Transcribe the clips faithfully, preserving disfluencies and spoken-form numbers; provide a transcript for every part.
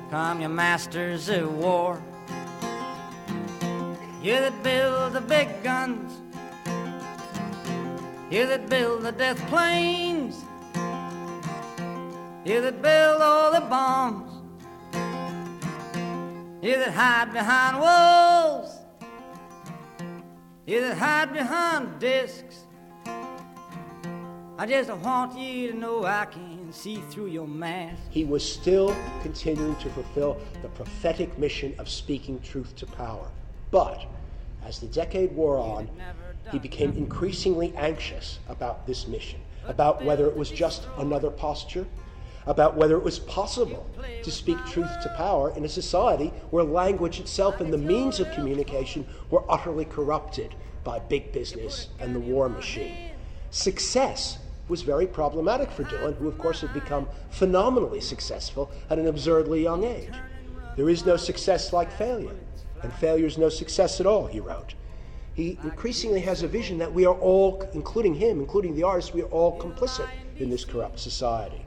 come your masters of war. You that build the big guns, you that build the death planes, you that build all the bombs, you that hide behind walls, you that hide behind discs. I just want you to know I can see through your mask. He was still continuing to fulfill the prophetic mission of speaking truth to power. But as the decade wore on, he became increasingly anxious about this mission, about whether it was just another posture, about whether it was possible to speak truth to power in a society where language itself and the means of communication were utterly corrupted by big business and the war machine. Success was very problematic for Dylan, who of course had become phenomenally successful at an absurdly young age. There is no success like failure, and failure is no success at all, he wrote. He increasingly has a vision that we are all, including him, including the artists, we are all complicit in this corrupt society.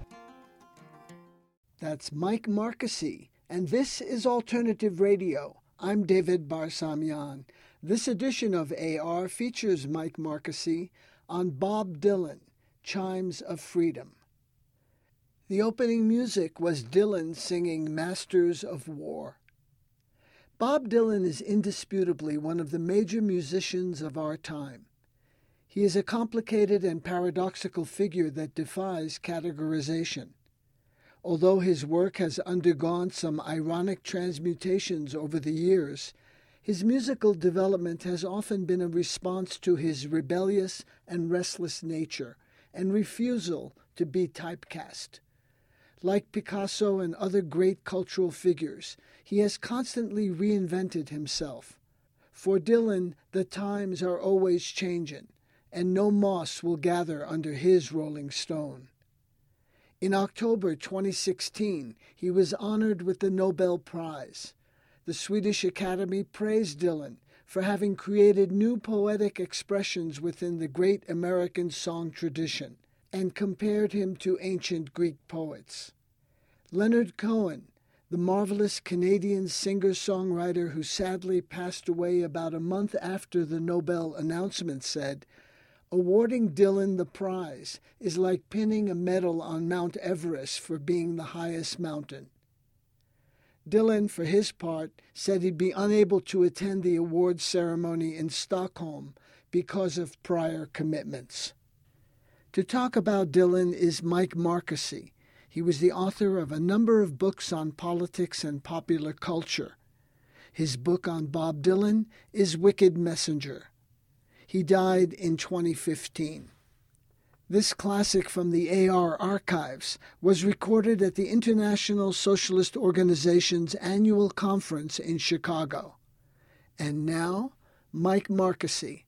That's Mike Marqusee, and this is Alternative Radio. I'm David Barsamian. This edition of A R features Mike Marqusee on Bob Dylan, Chimes of Freedom. The opening music was Dylan singing Masters of War. Bob Dylan is indisputably one of the major musicians of our time. He is a complicated and paradoxical figure that defies categorization. Although his work has undergone some ironic transmutations over the years, his musical development has often been a response to his rebellious and restless nature and refusal to be typecast. Like Picasso and other great cultural figures, he has constantly reinvented himself. For Dylan, the times are always changing, and no moss will gather under his rolling stone. In October twenty sixteen, he was honored with the Nobel Prize. The Swedish Academy praised Dylan for having created new poetic expressions within the great American song tradition and compared him to ancient Greek poets. Leonard Cohen, the marvelous Canadian singer-songwriter who sadly passed away about a month after the Nobel announcement, said, "Awarding Dylan the prize is like pinning a medal on Mount Everest for being the highest mountain." Dylan, for his part, said he'd be unable to attend the awards ceremony in Stockholm because of prior commitments. To talk about Dylan is Mike Marqusee. He was the author of a number of books on politics and popular culture. His book on Bob Dylan is Wicked Messenger. He died in twenty fifteen. This classic from the A R archives was recorded at the International Socialist Organization's annual conference in Chicago. And now, Mike Marqusee.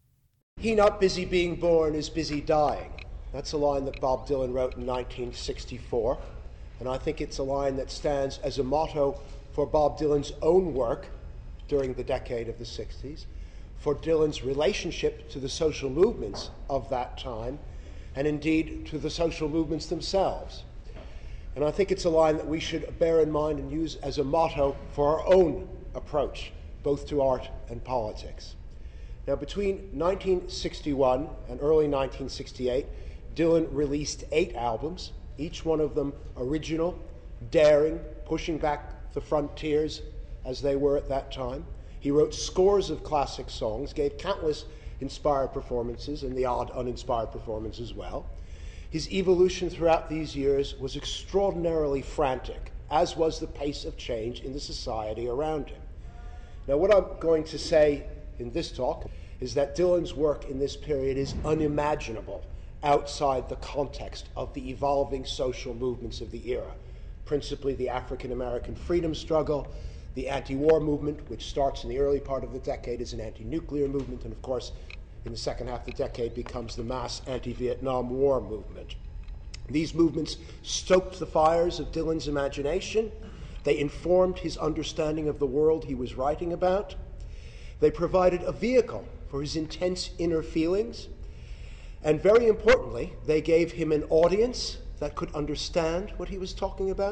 He not busy being born is busy dying. That's a line that Bob Dylan wrote in nineteen sixty-four, and I think it's a line that stands as a motto for Bob Dylan's own work during the decade of the sixties, for Dylan's relationship to the social movements of that time, and indeed to the social movements themselves. And I think it's a line that we should bear in mind and use as a motto for our own approach, both to art and politics. Now, between nineteen sixty-one and early nineteen sixty-eight, Dylan released eight albums, each one of them original, daring, pushing back the frontiers as they were at that time. He wrote scores of classic songs, gave countless inspired performances and the odd uninspired performance as well. His evolution throughout these years was extraordinarily frantic, as was the pace of change in the society around him. Now, what I'm going to say in this talk is that Dylan's work in this period is unimaginable outside the context of the evolving social movements of the era, principally the African American freedom struggle, the anti-war movement, which starts in the early part of the decade as an anti-nuclear movement, and of course, in the second half of the decade becomes the mass anti-Vietnam War movement. These movements stoked the fires of Dylan's imagination. They informed his understanding of the world he was writing about. They provided a vehicle for his intense inner feelings. And very importantly, they gave him an audience that could understand what he was talking about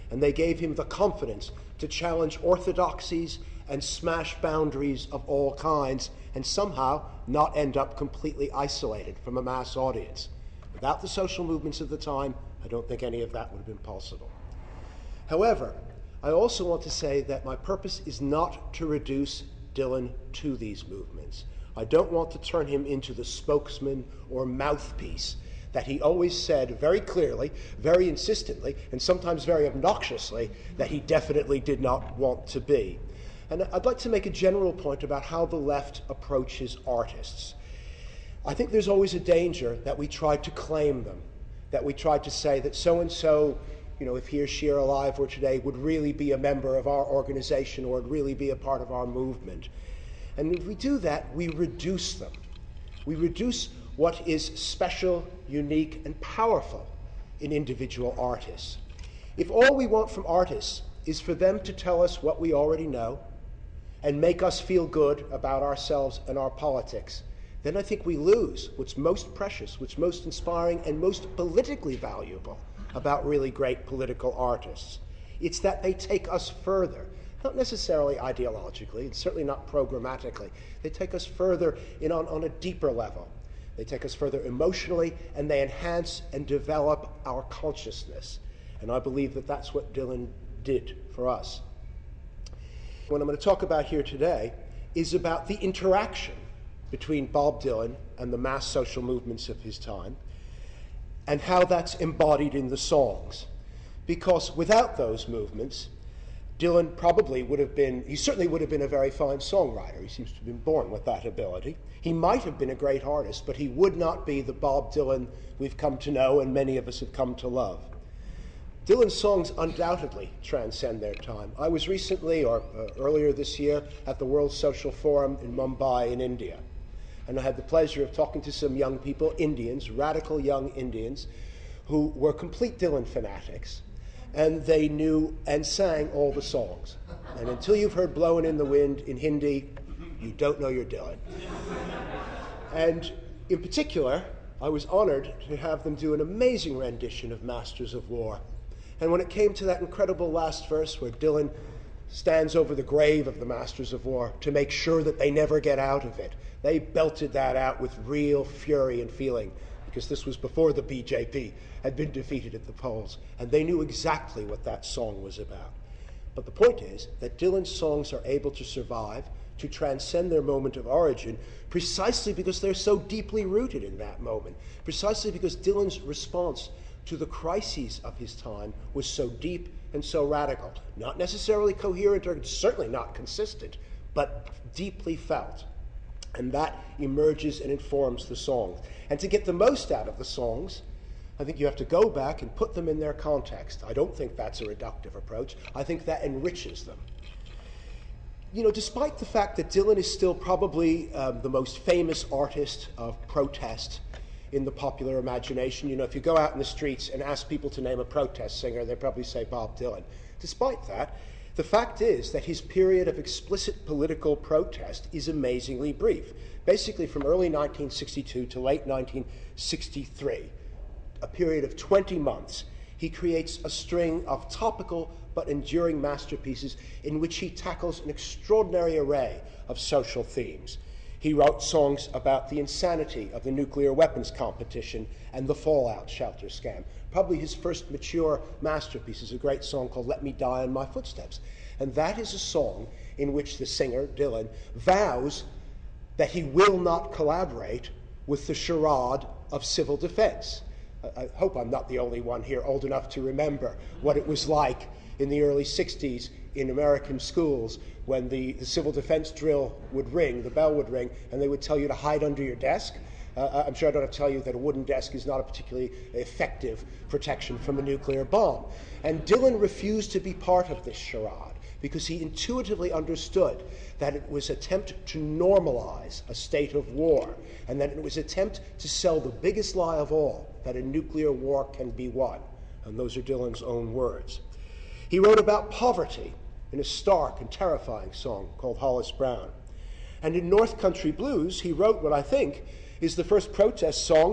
and they gave him the confidence to challenge orthodoxies and smash boundaries of all kinds and somehow not end up completely isolated from a mass audience. Without the social movements of the time, I don't think any of that would have been possible. However, I also want to say that my purpose is not to reduce Dylan to these movements. I don't want to turn him into the spokesman or mouthpiece that he always said very clearly, very insistently, and sometimes very obnoxiously, that he definitely did not want to be. And I'd like to make a general point about how the left approaches artists. I think there's always a danger that we try to claim them, that we try to say that so-and-so, you know, if he or she are alive or today, would really be a member of our organization or would really be a part of our movement. And if we do that, we reduce them. We reduce what is special, unique, and powerful in individual artists. If all we want from artists is for them to tell us what we already know and make us feel good about ourselves and our politics, then I think we lose what's most precious, what's most inspiring, and most politically valuable about really great political artists. It's that they take us further, not necessarily ideologically, and certainly not programmatically. They take us further in on, on a deeper level. They take us further emotionally, and they enhance and develop our consciousness. And I believe that that's what Dylan did for us. What I'm going to talk about here today is about the interaction between Bob Dylan and the mass social movements of his time, and how that's embodied in the songs. Because without those movements, Dylan probably would have been, he certainly would have been a very fine songwriter. He seems to have been born with that ability. He might have been a great artist, but he would not be the Bob Dylan we've come to know and many of us have come to love. Dylan's songs undoubtedly transcend their time. I was recently, or uh, earlier this year, at the World Social Forum in Mumbai in India. And I had the pleasure of talking to some young people, Indians, radical young Indians, who were complete Dylan fanatics. And they knew and sang all the songs. And until you've heard Blowin' in the Wind in Hindi, you don't know your Dylan. And in particular, I was honored to have them do an amazing rendition of Masters of War. And when it came to that incredible last verse where Dylan stands over the grave of the Masters of War to make sure that they never get out of it, they belted that out with real fury and feeling, because this was before the B J P had been defeated at the polls, and they knew exactly what that song was about. But the point is that Dylan's songs are able to survive, to transcend their moment of origin, precisely because they're so deeply rooted in that moment, precisely because Dylan's response to the crises of his time was so deep and so radical. Not necessarily coherent or certainly not consistent, but deeply felt. And that emerges and informs the songs. And to get the most out of the songs, I think you have to go back and put them in their context. I don't think that's a reductive approach. I think that enriches them. You know, despite the fact that Dylan is still probably um, the most famous artist of protest in the popular imagination, you know, if you go out in the streets and ask people to name a protest singer, they'd probably say Bob Dylan. Despite that, the fact is that his period of explicit political protest is amazingly brief, basically from early nineteen sixty-two to late nineteen sixty-three, a period of twenty months. He creates a string of topical but enduring masterpieces in which he tackles an extraordinary array of social themes. He wrote songs about the insanity of the nuclear weapons competition and the fallout shelter scam. Probably his first mature masterpiece is a great song called Let Me Die in My Footsteps. And that is a song in which the singer, Dylan, vows that he will not collaborate with the charade of civil defense. I hope I'm not the only one here old enough to remember what it was like in the early sixties in American schools when the, the civil defense drill would ring, the bell would ring, and they would tell you to hide under your desk. Uh, I'm sure I don't have to tell you that a wooden desk is not a particularly effective protection from a nuclear bomb. And Dylan refused to be part of this charade because he intuitively understood that it was an attempt to normalize a state of war, and that it was an attempt to sell the biggest lie of all, that a nuclear war can be won. And those are Dylan's own words. He wrote about poverty in a stark and terrifying song called Hollis Brown. And in North Country Blues, he wrote what I think is the first protest song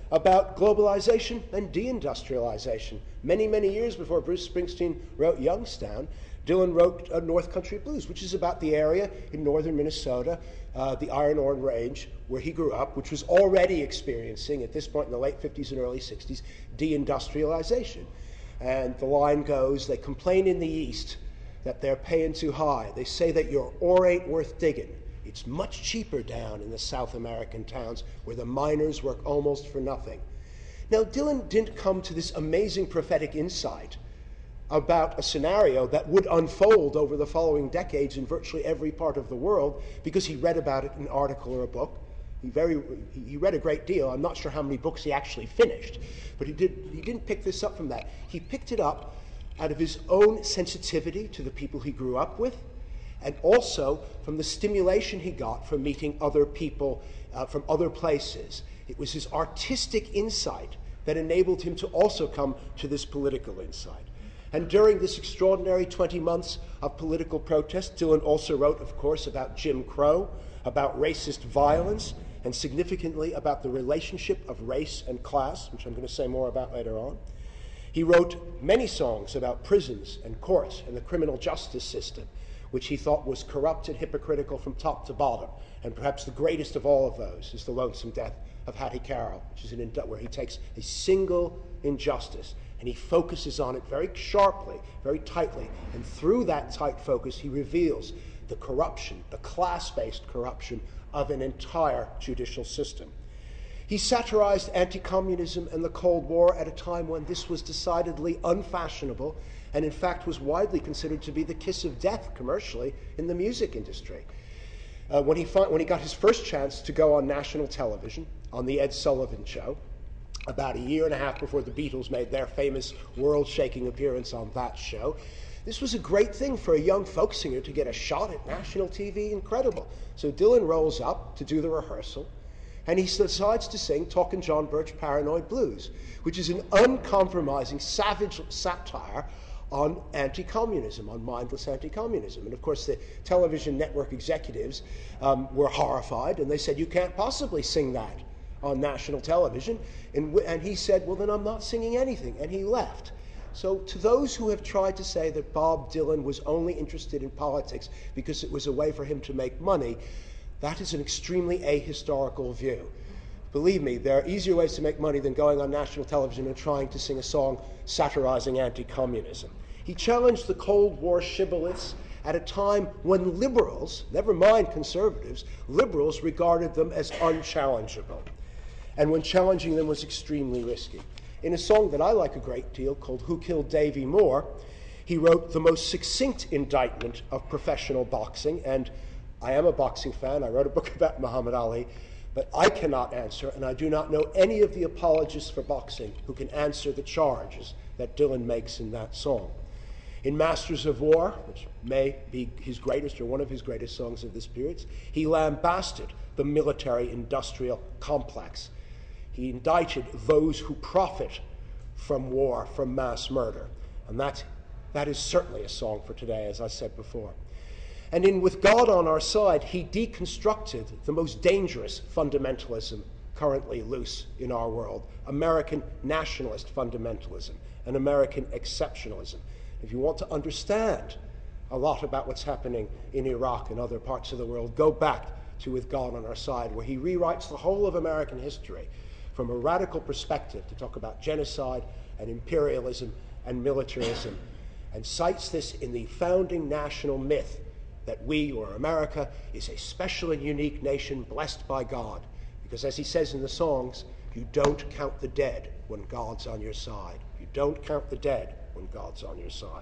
about globalization and deindustrialization. Many, many years before Bruce Springsteen wrote Youngstown, Dylan wrote uh, North Country Blues, which is about the area in northern Minnesota, uh, the Iron Ore Range, where he grew up, which was already experiencing, at this point in the late fifties and early sixties, deindustrialization. And the line goes, they complain in the East that they're paying too high. They say that your ore ain't worth digging. It's much cheaper down in the South American towns where the miners work almost for nothing. Now, Dylan didn't come to this amazing prophetic insight about a scenario that would unfold over the following decades in virtually every part of the world because he read about it in an article or a book. He, very, he read a great deal. I'm not sure how many books he actually finished, but he, did, he didn't pick this up from that. He picked it up out of his own sensitivity to the people he grew up with, and also from the stimulation he got from meeting other people uh, from other places. It was his artistic insight that enabled him to also come to this political insight. And during this extraordinary twenty months of political protest, Dylan also wrote, of course, about Jim Crow, about racist violence, and significantly about the relationship of race and class, which I'm going to say more about later on. He wrote many songs about prisons and courts and the criminal justice system, which he thought was corrupt and hypocritical from top to bottom. And perhaps the greatest of all of those is The Lonesome Death of Hattie Carroll, which is an ind- where he takes a single injustice and he focuses on it very sharply, very tightly. And through that tight focus, he reveals the corruption, the class-based corruption of an entire judicial system. He satirized anti-communism and the Cold War at a time when this was decidedly unfashionable and in fact was widely considered to be the kiss of death commercially in the music industry. Uh, when, he fi- when he got his first chance to go on national television, on the Ed Sullivan Show, about a year and a half before the Beatles made their famous world-shaking appearance on that show, this was a great thing for a young folk singer to get a shot at national T V, incredible. So Dylan rolls up to do the rehearsal, and he decides to sing Talkin' John Birch Paranoid Blues, which is an uncompromising, savage satire on anti-communism, on mindless anti-communism. And of course the television network executives um, were horrified, and they said, you can't possibly sing that on national television. And, w- and he said, well, then I'm not singing anything, and he left. So to those who have tried to say that Bob Dylan was only interested in politics because it was a way for him to make money, that is an extremely ahistorical view. Believe me, there are easier ways to make money than going on national television and trying to sing a song satirizing anti-communism. He challenged the Cold War shibboleths at a time when liberals, never mind conservatives, liberals regarded them as unchallengeable, and when challenging them was extremely risky. In a song that I like a great deal called Who Killed Davy Moore, he wrote the most succinct indictment of professional boxing, and I am a boxing fan. I wrote a book about Muhammad Ali, but I cannot answer, and I do not know any of the apologists for boxing who can answer the charges that Dylan makes in that song. In Masters of War, which may be his greatest or one of his greatest songs of this period, he lambasted the military-industrial complex. He indicted those who profit from war, from mass murder. And that, that is certainly a song for today, as I said before. And in With God on Our Side, he deconstructed the most dangerous fundamentalism currently loose in our world, American nationalist fundamentalism and American exceptionalism. If you want to understand a lot about what's happening in Iraq and other parts of the world, go back to With God on Our Side, where he rewrites the whole of American history from a radical perspective to talk about genocide and imperialism and militarism, and cites this in the founding national myth that we, or America, is a special and unique nation blessed by God. Because as he says in the songs, you don't count the dead when God's on your side. You don't count the dead when God's on your side.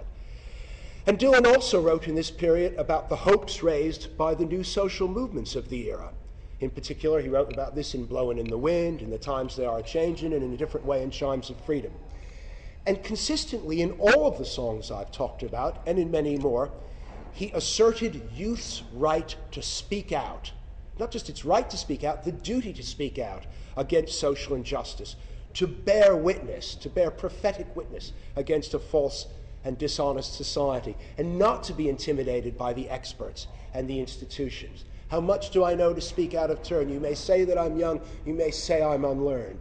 And Dylan also wrote in this period about the hopes raised by the new social movements of the era. In particular, he wrote about this in Blowin' in the Wind, in The Times They Are Changin', and in a different way in Chimes of Freedom. And consistently in all of the songs I've talked about, and in many more, he asserted youth's right to speak out. Not just its right to speak out, the duty to speak out against social injustice, to bear witness, to bear prophetic witness against a false and dishonest society, and not to be intimidated by the experts and the institutions. How much do I know to speak out of turn? You may say that I'm young, you may say I'm unlearned.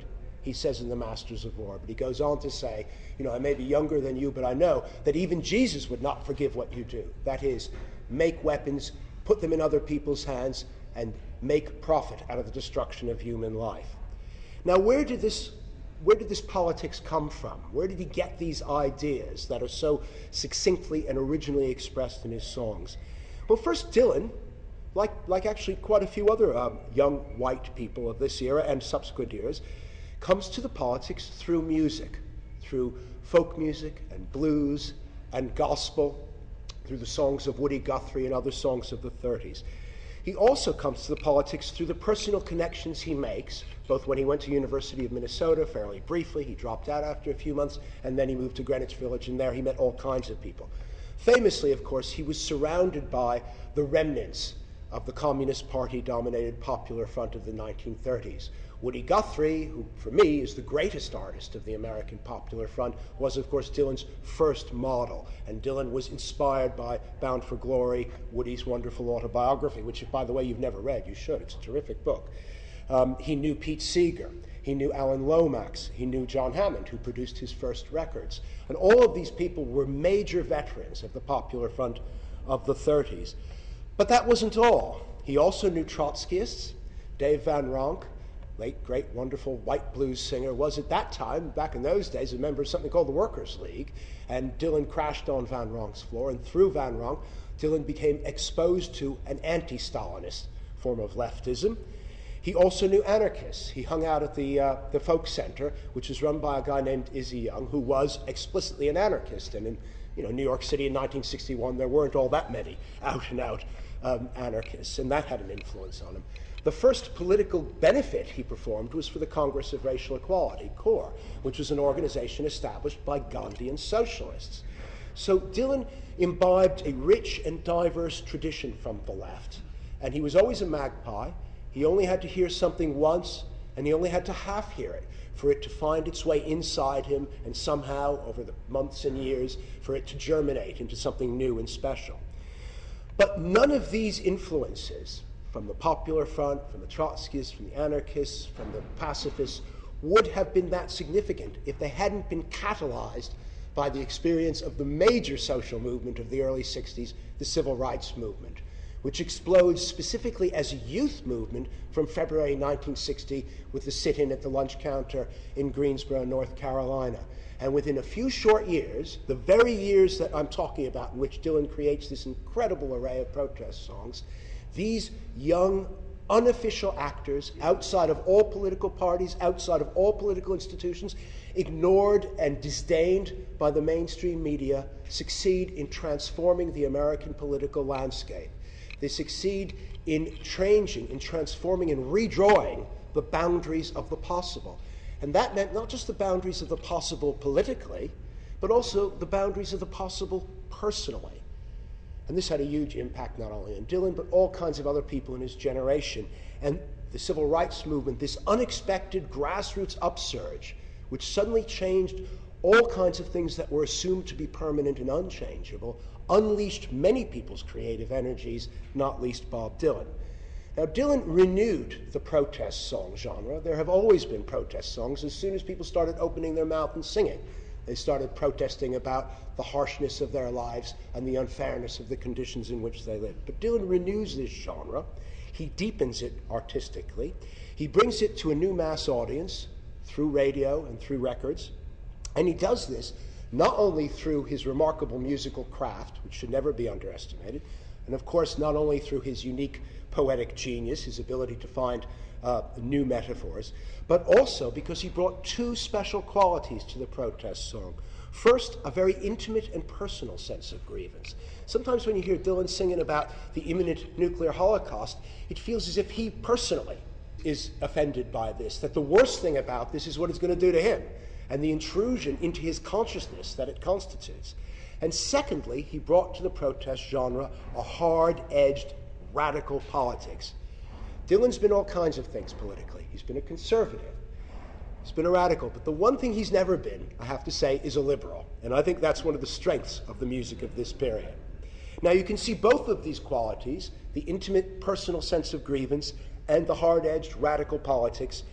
he says in The Masters of War. But he goes on to say, you know, I may be younger than you, but I know that even Jesus would not forgive what you do. That is, make weapons, put them in other people's hands, and make profit out of the destruction of human life. Now, where did this where did this politics come from? Where did he get these ideas that are so succinctly and originally expressed in his songs? Well, first, Dylan, like, like actually quite a few other um, young white people of this era and subsequent eras, comes to the politics through music, through folk music and blues and gospel, through the songs of Woody Guthrie and other songs of the thirties. He also comes to the politics through the personal connections he makes, both when he went to University of Minnesota fairly briefly, he dropped out after a few months, and then he moved to Greenwich Village, and there he met all kinds of people. Famously, of course, he was surrounded by the remnants of the Communist Party-dominated Popular Front of the nineteen thirties. Woody Guthrie, who for me is the greatest artist of the American Popular Front, was of course Dylan's first model, and Dylan was inspired by Bound for Glory, Woody's wonderful autobiography, which, if, by the way, you've never read, you should. It's a terrific book. Um, he knew Pete Seeger, he knew Alan Lomax, he knew John Hammond, who produced his first records, and all of these people were major veterans of the Popular Front of the thirties. But that wasn't all. He also knew Trotskyists. Dave Van Ronk, late, great, wonderful white blues singer, was at that time, back in those days, a member of something called the Workers' League, and Dylan crashed on Van Ronk's floor, and through Van Ronk, Dylan became exposed to an anti-Stalinist form of leftism. He also knew anarchists. He hung out at the, uh, the Folk Center, which was run by a guy named Izzy Young, who was explicitly an anarchist, and in you know, New York City in nineteen sixty-one, there weren't all that many out-and-out um, anarchists, and that had an influence on him. The first political benefit he performed was for the Congress of Racial Equality, CORE, which was an organization established by Gandhian socialists. So Dylan imbibed a rich and diverse tradition from the left, and he was always a magpie. He only had to hear something once, and he only had to half hear it for it to find its way inside him, and somehow, over the months and years, for it to germinate into something new and special. But none of these influences, from the Popular Front, from the Trotskyists, from the anarchists, from the pacifists, would have been that significant if they hadn't been catalyzed by the experience of the major social movement of the early sixties, the Civil Rights Movement, which explodes specifically as a youth movement from February nineteen sixty with the sit-in at the lunch counter in Greensboro, North Carolina. And within a few short years, the very years that I'm talking about in which Dylan creates this incredible array of protest songs, these young, unofficial actors outside of all political parties, outside of all political institutions, ignored and disdained by the mainstream media, succeed in transforming the American political landscape. They succeed in changing, in transforming and redrawing the boundaries of the possible. And that meant not just the boundaries of the possible politically, but also the boundaries of the possible personally. And this had a huge impact not only on Dylan, but all kinds of other people in his generation. And the Civil Rights Movement, this unexpected grassroots upsurge, which suddenly changed all kinds of things that were assumed to be permanent and unchangeable, unleashed many people's creative energies, not least Bob Dylan. Now, Dylan renewed the protest song genre. There have always been protest songs. As soon as people started opening their mouth and singing, they started protesting about the harshness of their lives and the unfairness of the conditions in which they lived. But Dylan renews this genre. He deepens it artistically. He brings it to a new mass audience through radio and through records. And he does this not only through his remarkable musical craft, which should never be underestimated, and of course not only through his unique poetic genius, his ability to find uh, new metaphors, but also because he brought two special qualities to the protest song. First, a very intimate and personal sense of grievance. Sometimes when you hear Dylan singing about the imminent nuclear holocaust, it feels as if he personally is offended by this, that the worst thing about this is what it's going to do to him, and the intrusion into his consciousness that it constitutes. And secondly, he brought to the protest genre a hard-edged, radical politics. Dylan's been all kinds of things politically. He's been a conservative. He's been a radical. But the one thing he's never been, I have to say, is a liberal. And I think that's one of the strengths of the music of this period. Now, you can see both of these qualities, the intimate, personal sense of grievance and the hard-edged, radical politics,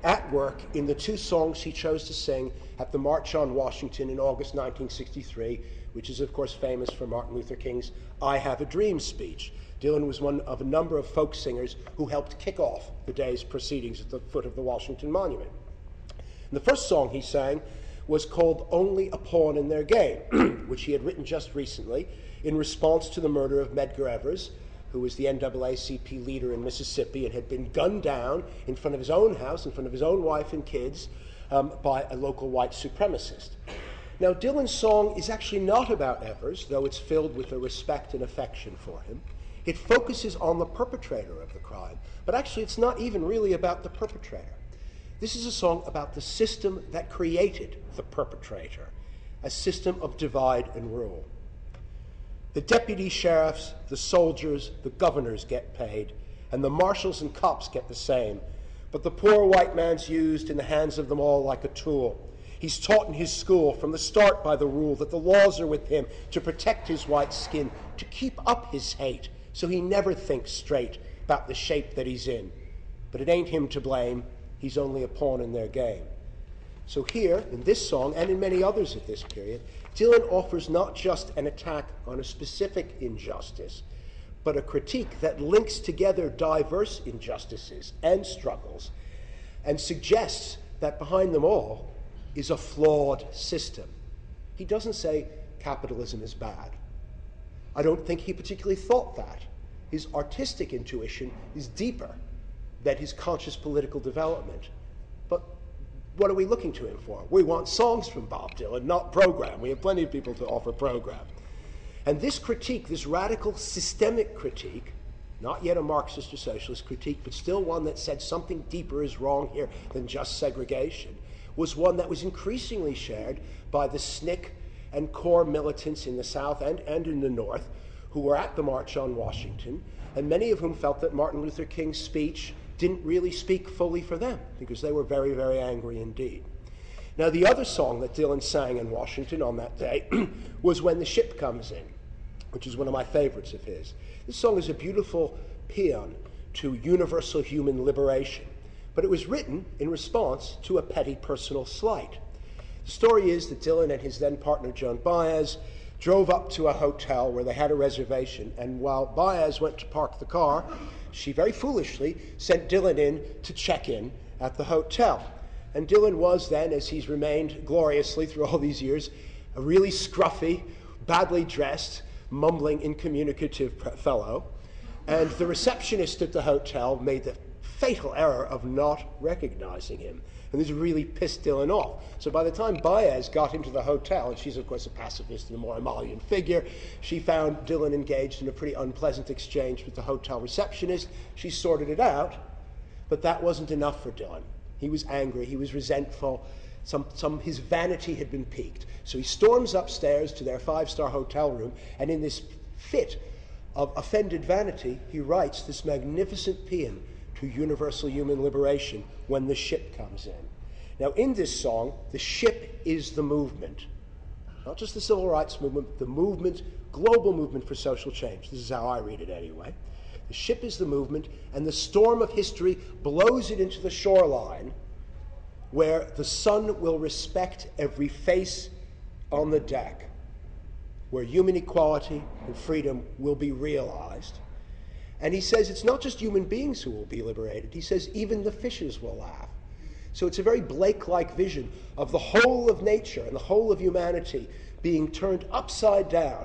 at work in the two songs he chose to sing at the March on Washington in August nineteen sixty-three, which is, of course, famous for Martin Luther King's I Have a Dream speech. Dylan was one of a number of folk singers who helped kick off the day's proceedings at the foot of the Washington Monument. And the first song he sang was called Only a Pawn in Their Game, which he had written just recently in response to the murder of Medgar Evers, who was the N double A C P leader in Mississippi and had been gunned down in front of his own house, in front of his own wife and kids, um, by a local white supremacist. Now, Dylan's song is actually not about Evers, though it's filled with a respect and affection for him. It focuses on the perpetrator of the crime, but actually it's not even really about the perpetrator. This is a song about the system that created the perpetrator, a system of divide and rule. The deputy sheriffs, the soldiers, the governors get paid, and the marshals and cops get the same. But the poor white man's used in the hands of them all like a tool. He's taught in his school from the start by the rule that the laws are with him to protect his white skin, to keep up his hate, so he never thinks straight about the shape that he's in. But it ain't him to blame. He's only a pawn in their game. So here, in this song, and in many others of this period, Dylan offers not just an attack on a specific injustice, but a critique that links together diverse injustices and struggles and suggests that behind them all is a flawed system. He doesn't say capitalism is bad. I don't think he particularly thought that. His artistic intuition is deeper than his conscious political development. But what are we looking to him for? We want songs from Bob Dylan, not program. We have plenty of people to offer program. And this critique, this radical systemic critique, not yet a Marxist or socialist critique, but still one that said something deeper is wrong here than just segregation, was one that was increasingly shared by the S N C C and core militants in the South and, and in the North who were at the March on Washington, and many of whom felt that Martin Luther King's speech didn't really speak fully for them because they were very, very angry indeed. Now, the other song that Dylan sang in Washington on that day was When the Ship Comes In, which is one of my favorites of his. This song is a beautiful paean to universal human liberation, but it was written in response to a petty personal slight. The story is that Dylan and his then partner, Joan Baez, drove up to a hotel where they had a reservation, and while Baez went to park the car, she very foolishly sent Dylan in to check in at the hotel. And Dylan was then, as he's remained gloriously through all these years, a really scruffy, badly dressed, mumbling, incommunicative fellow. And the receptionist at the hotel made the fatal error of not recognizing him. And this really pissed Dylan off. So by the time Baez got into the hotel, and she's of course a pacifist and a more emollient figure, she found Dylan engaged in a pretty unpleasant exchange with the hotel receptionist. She sorted it out, but that wasn't enough for Dylan. He was angry, he was resentful, some, some, his vanity had been piqued. So he storms upstairs to their five-star hotel room, and in this fit of offended vanity, he writes this magnificent paean to universal human liberation, When the Ship Comes In. Now, in this song, the ship is the movement. Not just the civil rights movement, but the movement, global movement for social change. This is how I read it anyway. The ship is the movement, and the storm of history blows it into the shoreline, where the sun will respect every face on the deck, where human equality and freedom will be realized. And he says it's not just human beings who will be liberated. He says even the fishes will laugh. So it's a very Blake-like vision of the whole of nature and the whole of humanity being turned upside down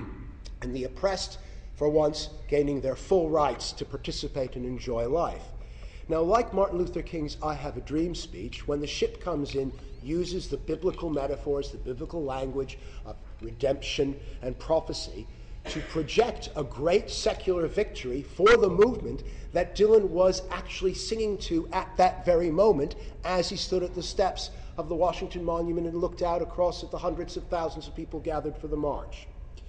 and the oppressed, for once, gaining their full rights to participate and enjoy life. Now, like Martin Luther King's I Have a Dream speech, When the Ship Comes In uses the biblical metaphors, the biblical language of redemption and prophecy to project a great secular victory for the movement that Dylan was actually singing to at that very moment as he stood at the steps of the Washington Monument and looked out across at the hundreds of thousands of people gathered for the march.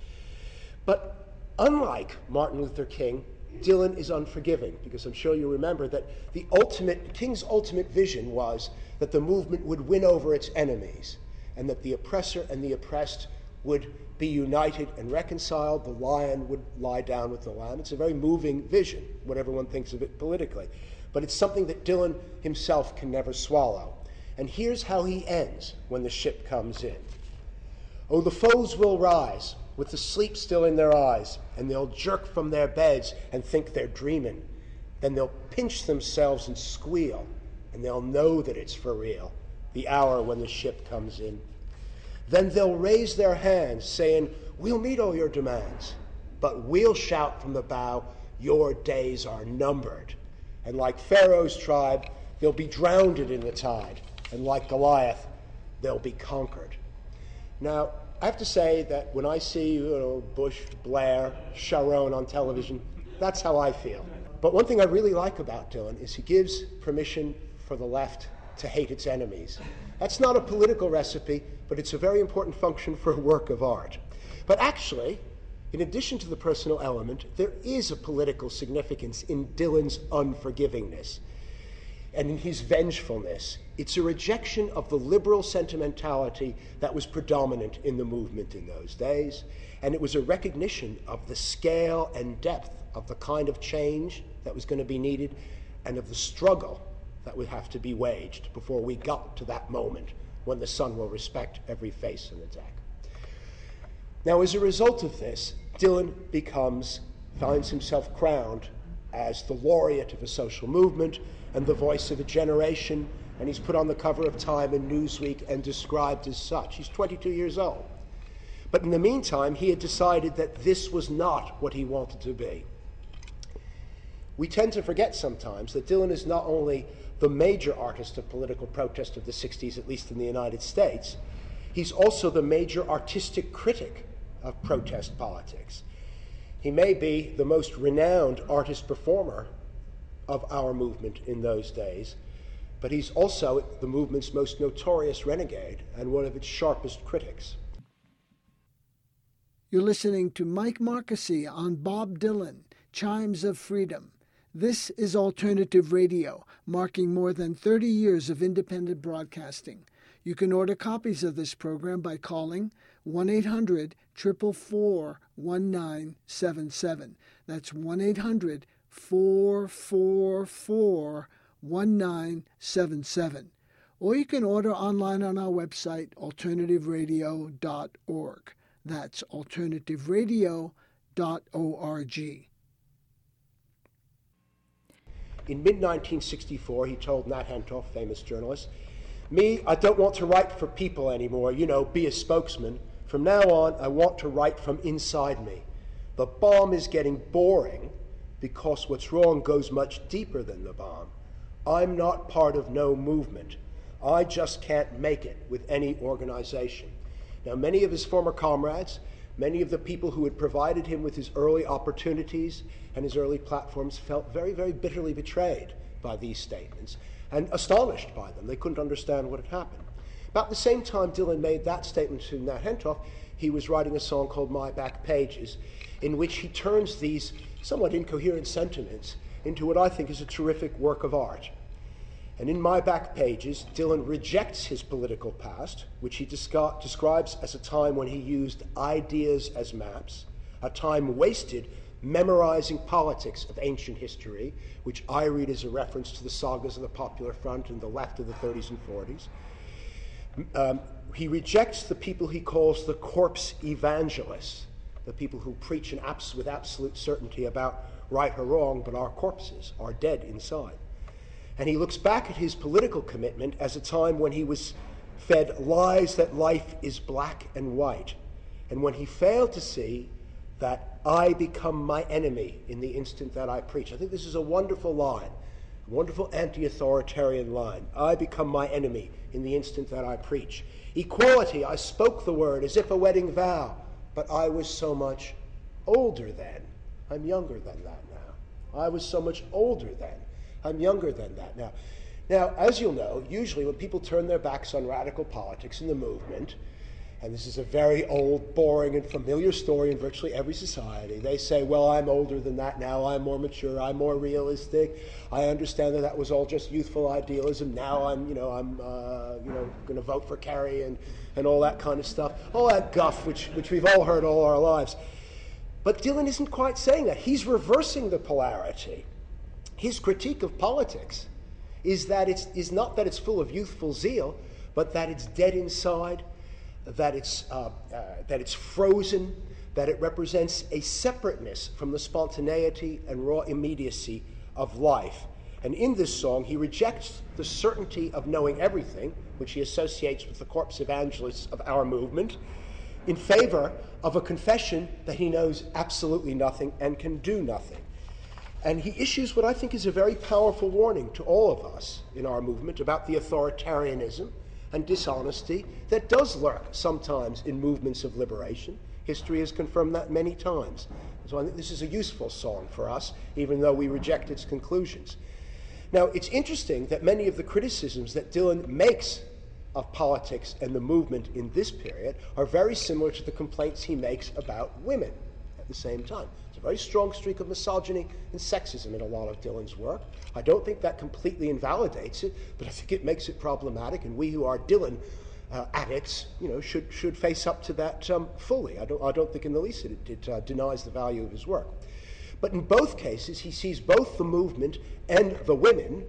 But unlike Martin Luther King, Dylan is unforgiving, because I'm sure you remember that the ultimate, King's ultimate vision was that the movement would win over its enemies and that the oppressor and the oppressed would be united and reconciled. The lion would lie down with the lamb. It's a very moving vision, whatever one thinks of it politically. but it's something that Dylan himself can never swallow. And here's how he ends when the ship comes in. Oh, the foes will rise, with the sleep still in their eyes, and they'll jerk from their beds and think they're dreaming. Then they'll pinch themselves and squeal, and they'll know that it's for real, the hour when the ship comes in. Then they'll raise their hands, saying, we'll meet all your demands, but we'll shout from the bow, your days are numbered. And like Pharaoh's tribe, they'll be drowned in the tide, and like Goliath, they'll be conquered. Now, I have to say that when I see, you know, Bush, Blair, Sharon on television, that's how I feel. But one thing I really like about Dylan is he gives permission for the left to hate its enemies. That's not a political recipe, but it's a very important function for a work of art. But actually, in addition to the personal element, there is a political significance in Dylan's unforgivingness and in his vengefulness. It's a rejection of the liberal sentimentality that was predominant in the movement in those days, and it was a recognition of the scale and depth of the kind of change that was going to be needed and of the struggle that would have to be waged before we got to that moment when the sun will respect every face in the deck. Now, as a result of this, Dylan becomes, finds himself crowned as the laureate of a social movement and the voice of a generation, and he's put on the cover of Time and Newsweek and described as such. He's twenty-two years old. But in the meantime, he had decided that this was not what he wanted to be. We tend to forget sometimes that Dylan is not only the major artist of political protest of the sixties, at least in the United States, he's also the major artistic critic of protest politics. He may be the most renowned artist performer of our movement in those days, but he's also the movement's most notorious renegade and one of its sharpest critics. You're listening to Mike Marquesi on Bob Dylan, Chimes of Freedom. This is Alternative Radio, marking more than thirty years of independent broadcasting. You can order copies of this program by calling one eight hundred, four four four, one nine seven seven. That's one eight hundred, four four four, one nine seven seven. Or you can order online on our website, alternative radio dot org. That's alternative radio dot org. In mid nineteen sixty-four, he told Nat Hentoff, famous journalist, "Me, I don't want to write for people anymore, you know, be a spokesman. From now on, I want to write from inside me. The bomb is getting boring because what's wrong goes much deeper than the bomb. I'm not part of no movement. I just can't make it with any organization." Now, many of his former comrades, many of the people who had provided him with his early opportunities and his early platforms felt very, very bitterly betrayed by these statements and astonished by them. They couldn't understand what had happened. About the same time Dylan made that statement to Nat Hentoff, he was writing a song called My Back Pages, in which he turns these somewhat incoherent sentiments into what I think is a terrific work of art. And in My Back Pages, Dylan rejects his political past, which he descri- describes as a time when he used ideas as maps, a time wasted memorizing politics of ancient history, which I read as a reference to the sagas of the Popular Front and the left of the thirties and forties. Um, he rejects the people he calls the corpse evangelists, the people who preach an abs- with absolute certainty about right or wrong, but are corpses, are dead inside. And he looks back at his political commitment as a time when he was fed lies that life is black and white, and when he failed to see that I become my enemy in the instant that I preach. I think this is a wonderful line, a wonderful anti-authoritarian line. I become my enemy in the instant that I preach. Equality, I spoke the word as if a wedding vow, but I was so much older then. I'm younger than that now. I was so much older then. I'm younger than that now. Now, as you'll know, usually when people turn their backs on radical politics in the movement, and this is a very old, boring, and familiar story in virtually every society, they say, well, I'm older than that now, I'm more mature, I'm more realistic, I understand that that was all just youthful idealism, now I'm, you know, I'm, uh, you know, going to vote for Kerry and, and all that kind of stuff, all that guff, which, which we've all heard all our lives. But Dylan isn't quite saying that. He's reversing the polarity. his critique of politics is that it's is not that it's full of youthful zeal, but that it's dead inside, that it's uh, uh, that it's frozen, that it represents a separateness from the spontaneity and raw immediacy of life. And in this song, he rejects the certainty of knowing everything, which he associates with the corpse evangelists of our movement, in favor of a confession that he knows absolutely nothing and can do nothing. And he issues what I think is a very powerful warning to all of us in our movement about the authoritarianism and dishonesty that does lurk sometimes in movements of liberation. History has confirmed that many times. So I think this is a useful song for us, even though we reject its conclusions. Now, it's interesting that many of the criticisms that Dylan makes of politics and the movement in this period are very similar to the complaints he makes about women at the same time. It's a very strong streak of misogyny and sexism in a lot of Dylan's work. I don't think that completely invalidates it, but I think it makes it problematic, and we who are Dylan uh, addicts, you know, should should face up to that um, fully. I don't I don't think in the least it, it uh, denies the value of his work. But in both cases, he sees both the movement and the women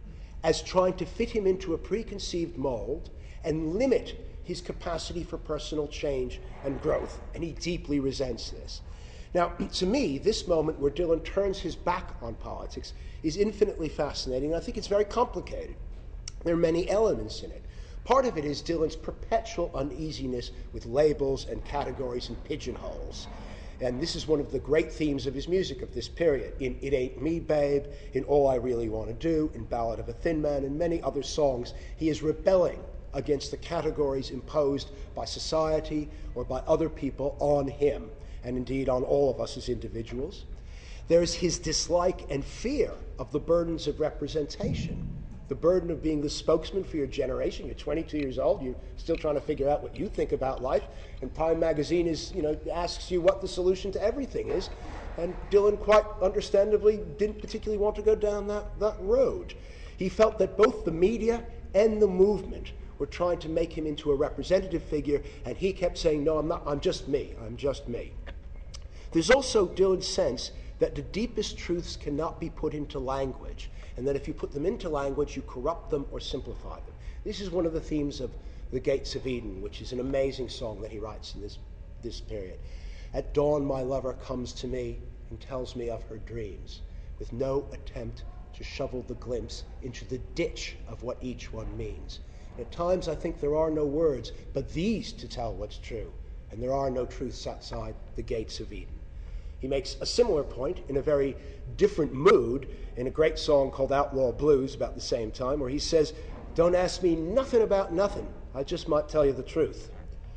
as trying to fit him into a preconceived mold and limit his capacity for personal change and growth, and he deeply resents this. Now, to me, this moment where Dylan turns his back on politics is infinitely fascinating, and I think it's very complicated. There are many elements in it. Part of it is Dylan's perpetual uneasiness with labels and categories and pigeonholes. And this is one of the great themes of his music of this period. In It Ain't Me, Babe, in All I Really Want to Do, in Ballad of a Thin Man, and many other songs, he is rebelling against the categories imposed by society or by other people on him, and indeed on all of us as individuals. There is his dislike and fear of the burdens of representation, the burden of being the spokesman for your generation. You're twenty-two years old, you're still trying to figure out what you think about life, and Time magazine is, you know, asks you what the solution to everything is, and Dylan quite understandably didn't particularly want to go down that, that road. He felt that both the media and the movement were trying to make him into a representative figure, and he kept saying, no, I'm not, I'm just me, I'm just me. There's also Dylan's sense that the deepest truths cannot be put into language, and that if you put them into language, you corrupt them or simplify them. This is one of the themes of The Gates of Eden, which is an amazing song that he writes in this, this period. At dawn, my lover comes to me and tells me of her dreams, with no attempt to shovel the glimpse into the ditch of what each one means. At times, I think there are no words but these to tell what's true, and there are no truths outside the gates of Eden. He makes a similar point in a very different mood in a great song called Outlaw Blues about the same time, where he says, don't ask me nothing about nothing, I just might tell you the truth.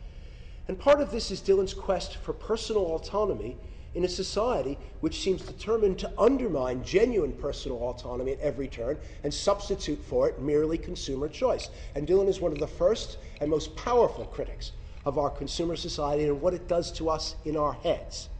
And part of this is Dylan's quest for personal autonomy in a society which seems determined to undermine genuine personal autonomy at every turn and substitute for it merely consumer choice. And Dylan is one of the first and most powerful critics of our consumer society and what it does to us in our heads.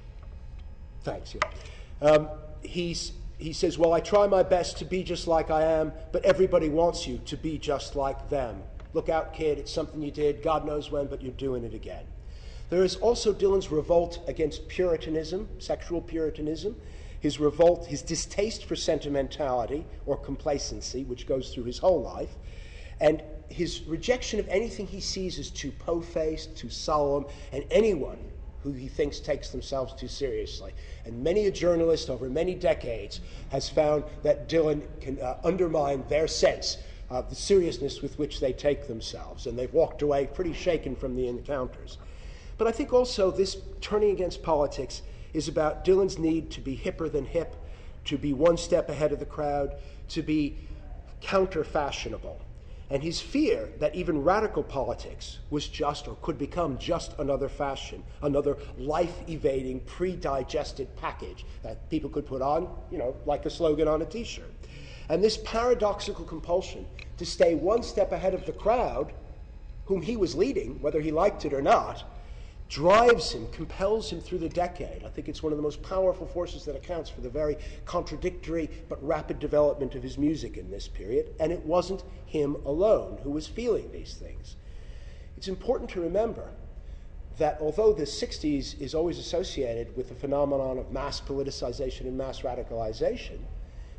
Thanks. Yeah. Um, he's, he says, well, I try my best to be just like I am, but everybody wants you to be just like them. Look out, kid, it's something you did, God knows when, but you're doing it again. There is also Dylan's revolt against Puritanism, sexual Puritanism, his revolt, his distaste for sentimentality or complacency, which goes through his whole life, and his rejection of anything he sees as too po-faced, too solemn, and anyone who he thinks takes themselves too seriously. And many a journalist over many decades has found that Dylan can uh, undermine their sense of the seriousness with which they take themselves, and they've walked away pretty shaken from the encounters. But I think also this turning against politics is about Dylan's need to be hipper than hip, to be one step ahead of the crowd, to be counter-fashionable. And his fear that even radical politics was just or could become just another fashion, another life-evading, pre-digested package that people could put on, you know, like a slogan on a t-shirt. And this paradoxical compulsion to stay one step ahead of the crowd, whom he was leading, whether he liked it or not, drives him, compels him through the decade. I think it's one of the most powerful forces that accounts for the very contradictory but rapid development of his music in this period, and it wasn't him alone who was feeling these things. It's important to remember that although the sixties is always associated with the phenomenon of mass politicization and mass radicalization,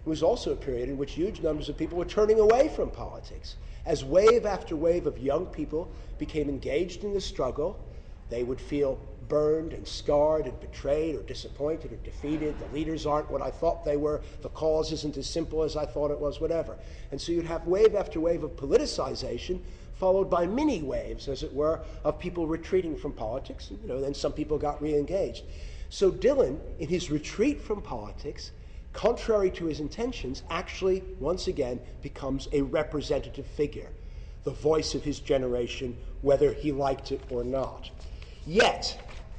It was also a period in which huge numbers of people were turning away from politics. As wave after wave of young people became engaged in the struggle, they would feel burned and scarred and betrayed or disappointed or defeated. The leaders aren't what I thought they were. The cause isn't as simple as I thought it was, whatever. And so you'd have wave after wave of politicization followed by mini waves, as it were, of people retreating from politics. And, you know, then some people got re-engaged. So Dylan, in his retreat from politics, contrary to his intentions, actually, once again, becomes a representative figure, the voice of his generation, whether he liked it or not. Yet,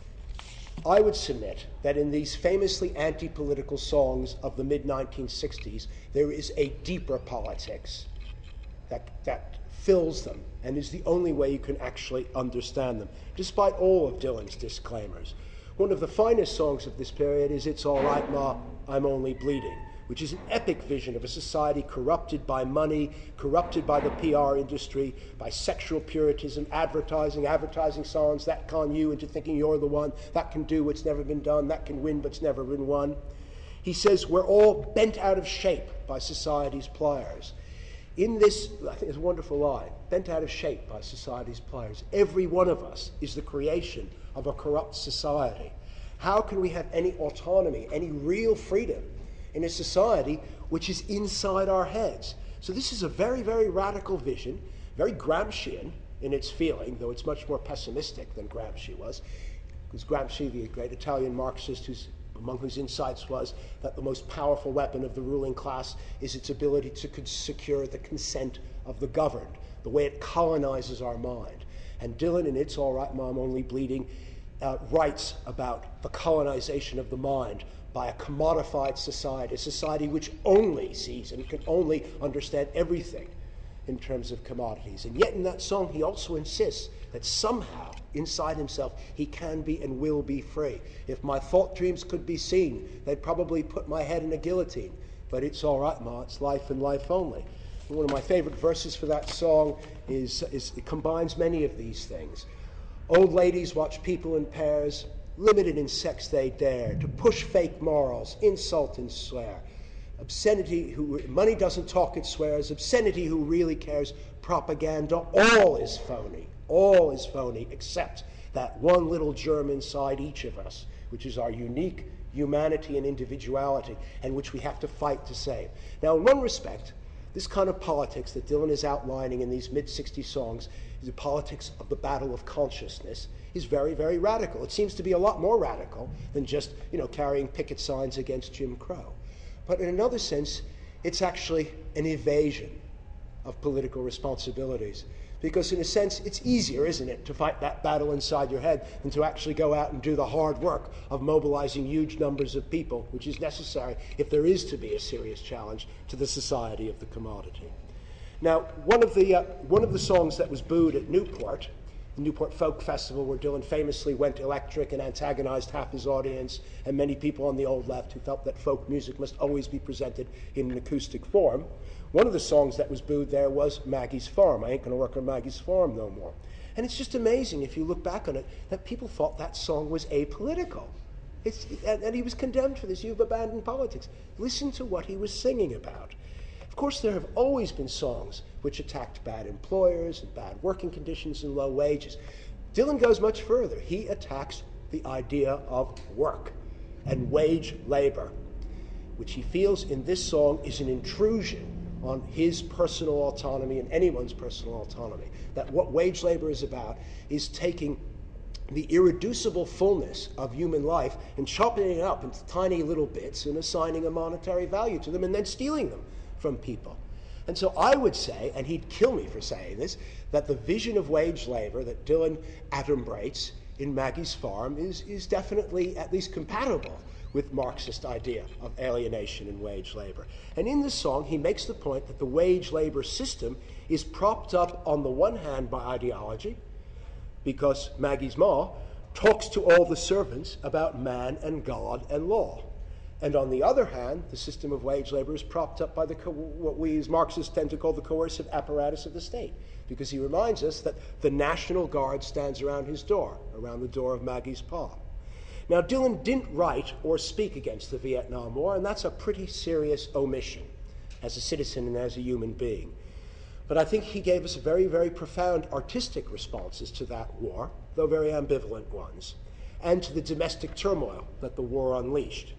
I would submit that in these famously anti-political songs of the mid nineteen sixties, there is a deeper politics that, that fills them and is the only way you can actually understand them, despite all of Dylan's disclaimers. One of the finest songs of this period is It's All Right Ma, I'm Only Bleeding, which is an epic vision of a society corrupted by money, corrupted by the P R industry, by sexual puritanism, advertising, advertising songs that con you into thinking you're the one, that can do what's never been done, that can win what's never been won. He says we're all bent out of shape by society's pliers. In this, I think it's a wonderful line, bent out of shape by society's pliers. Every one of us is the creation of a corrupt society. How can we have any autonomy, any real freedom in a society which is inside our heads? So this is a very, very radical vision, very Gramscian in its feeling, though it's much more pessimistic than Gramsci was. Because Gramsci, the great Italian Marxist, who's among whose insights was that the most powerful weapon of the ruling class is its ability to secure the consent of the governed, the way it colonizes our mind. And Dylan, in It's All Right Ma, I'm Only Bleeding, uh, writes about the colonization of the mind by a commodified society, a society which only sees and can only understand everything in terms of commodities. And yet in that song, he also insists that somehow, inside himself, he can be and will be free. If my thought dreams could be seen, they'd probably put my head in a guillotine. But it's all right, Ma, it's life and life only. And one of my favorite verses for that song is, is it combines many of these things. Old ladies watch people in pairs, limited in sex they dare, to push fake morals, insult and swear. Obscenity, who money doesn't talk, it swears. Obscenity, who really cares. Propaganda, all is phony. All is phony, except that one little germ inside each of us, which is our unique humanity and individuality, and which we have to fight to save. Now, in one respect, this kind of politics that Dylan is outlining in these mid-sixties songs, the politics of the battle of consciousness, is very, very radical. It seems to be a lot more radical than just, you know, carrying picket signs against Jim Crow. But in another sense, it's actually an evasion of political responsibilities. Because in a sense, it's easier, isn't it, to fight that battle inside your head than to actually go out and do the hard work of mobilizing huge numbers of people, which is necessary if there is to be a serious challenge to the society of the commodity. Now, one of the, uh, one of the songs that was booed at Newport, the Newport Folk Festival, where Dylan famously went electric and antagonized half his audience, and many people on the old left who felt that folk music must always be presented in an acoustic form. One of the songs that was booed there was Maggie's Farm. I ain't gonna work on Maggie's Farm no more. And it's just amazing, if you look back on it, that people thought that song was apolitical. It's, and, and he was condemned for this. You've abandoned politics. Listen to what he was singing about. Of course, there have always been songs which attacked bad employers and bad working conditions and low wages. Dylan goes much further. He attacks the idea of work and wage labor, which he feels in this song is an intrusion on his personal autonomy and anyone's personal autonomy. That what wage labor is about is taking the irreducible fullness of human life and chopping it up into tiny little bits and assigning a monetary value to them and then stealing them from people. And so I would say, and he'd kill me for saying this, that the vision of wage labor that Dylan adumbrates in Maggie's Farm is, is definitely at least compatible with Marxist idea of alienation and wage labor. And in this song, he makes the point that the wage labor system is propped up on the one hand by ideology, because Maggie's Ma talks to all the servants about man and God and law. And on the other hand, the system of wage labor is propped up by the co- what we as Marxists tend to call the coercive apparatus of the state, because he reminds us that the National Guard stands around his door, around the door of Maggie's Pa. Now, Dylan didn't write or speak against the Vietnam War, and that's a pretty serious omission as a citizen and as a human being. But I think he gave us very, very profound artistic responses to that war, though very ambivalent ones, and to the domestic turmoil that the war unleashed.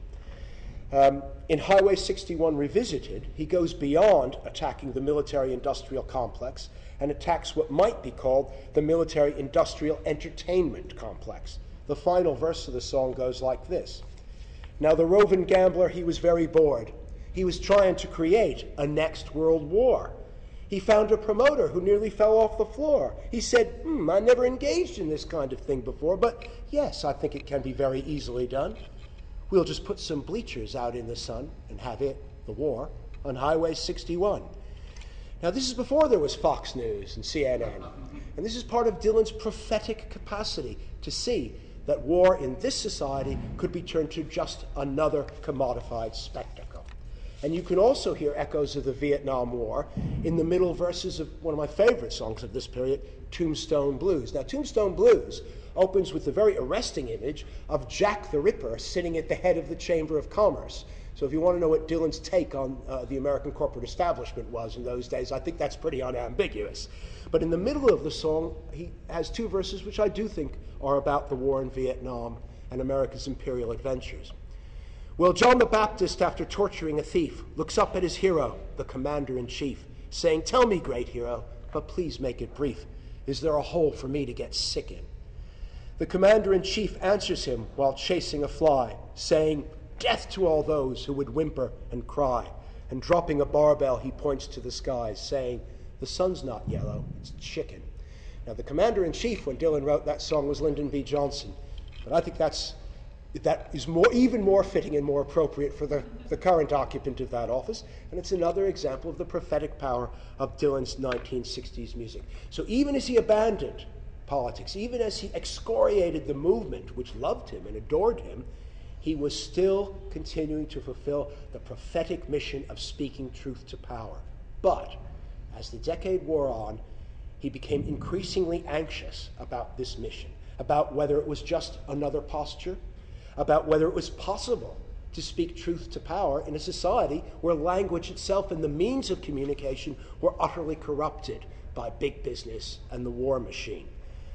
Um, in Highway sixty-one Revisited, he goes beyond attacking the military-industrial complex and attacks what might be called the military-industrial entertainment complex. The final verse of the song goes like this. Now, the roving gambler, he was very bored. He was trying to create a next world war. He found a promoter who nearly fell off the floor. He said, hmm, I never engaged in this kind of thing before, but yes, I think it can be very easily done. We'll just put some bleachers out in the sun and have it, the war, on Highway sixty-one. Now, this is before there was Fox News and C N N, and this is part of Dylan's prophetic capacity to see that war in this society could be turned to just another commodified spectacle. And you can also hear echoes of the Vietnam War in the middle verses of one of my favorite songs of this period, Tombstone Blues. Now, Tombstone Blues opens with the very arresting image of Jack the Ripper sitting at the head of the Chamber of Commerce. So if you want to know what Dylan's take on uh, the American corporate establishment was in those days, I think that's pretty unambiguous. But in the middle of the song, he has two verses which I do think are about the war in Vietnam and America's imperial adventures. Well, John the Baptist, after torturing a thief, looks up at his hero, the commander-in-chief, saying, tell me, great hero, but please make it brief. Is there a hole for me to get sick in? The commander-in-chief answers him while chasing a fly, saying, death to all those who would whimper and cry. And dropping a barbell, he points to the skies, saying, the sun's not yellow, it's chicken. Now, the commander-in-chief, when Dylan wrote that song, was Lyndon B. Johnson. But I think that's, that is more, even more fitting and more appropriate for the, the current occupant of that office. And it's another example of the prophetic power of Dylan's nineteen sixties music. So even as he abandoned politics, even as he excoriated the movement which loved him and adored him, he was still continuing to fulfill the prophetic mission of speaking truth to power. But as the decade wore on, he became increasingly anxious about this mission, about whether it was just another posture, about whether it was possible to speak truth to power in a society where language itself and the means of communication were utterly corrupted by big business and the war machine.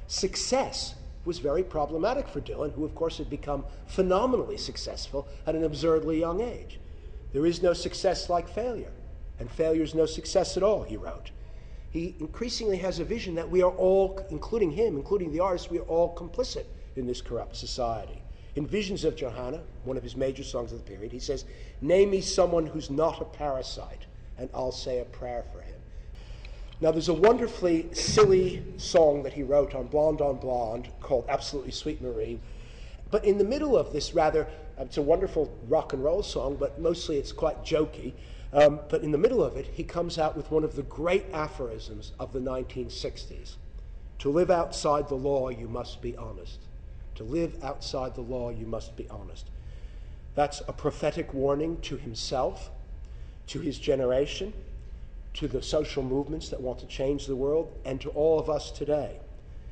Success was very problematic for Dylan, who of course had become phenomenally successful at an absurdly young age. There is no success like failure, and failure is no success at all, he wrote. He increasingly has a vision that we are all, including him, including the artists, we are all complicit in this corrupt society. In Visions of Johanna, one of his major songs of the period, he says, name me someone who's not a parasite, and I'll say a prayer for him. Now, there's a wonderfully silly song that he wrote on Blonde on Blonde called Absolutely Sweet Marie. But in the middle of this rather, it's a wonderful rock and roll song, but mostly it's quite jokey. Um, but in the middle of it, he comes out with one of the great aphorisms of the nineteen sixties. To live outside the law, you must be honest. To live outside the law, you must be honest. That's a prophetic warning to himself, to his generation, to the social movements that want to change the world, and to all of us today.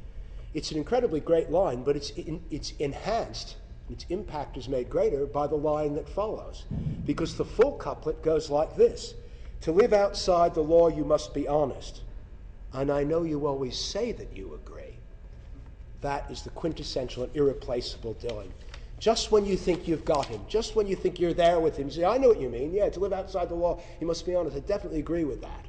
It's an incredibly great line, but it's, in, it's enhanced, its impact is made greater by the line that follows, because the full couplet goes like this. To live outside the law, you must be honest. And I know you always say that you agree. That is the quintessential and irreplaceable Dylan. Just when you think you've got him, just when you think you're there with him, you say, I know what you mean. Yeah, to live outside the law, you must be honest. I definitely agree with that.